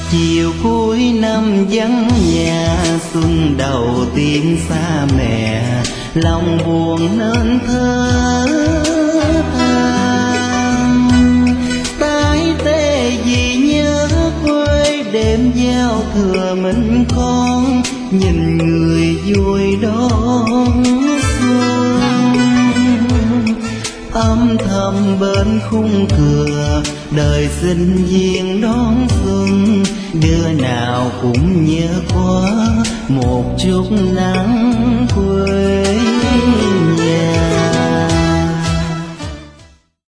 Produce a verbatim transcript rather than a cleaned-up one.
Chiều cuối năm vắng nhà, xuân đầu tiên xa mẹ, lòng buồn nên thơ than. Tái tê vì nhớ quê, đêm giao thừa mình con, nhìn người vui đón xuân. Âm thầm bên khung cửa, đời sinh viên đón xuân, đứa nào cũng nhớ quá một chút nắng quê.